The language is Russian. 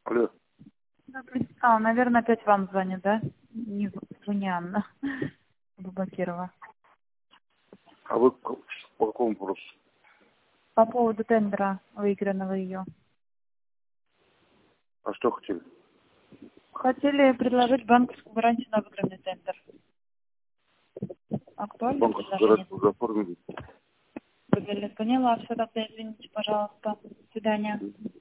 Алло. Наверное, опять вам звонит, да? Не Анна Бабакирова. А вы по какому вопросу? По поводу тендера, выигранного ее. А что хотели? Хотели предложить банковскую гарантию на выигранный тендер. Актуально Банковскую предложение? гарантию заформили. Поняла, все, тогда извините, пожалуйста. До свидания.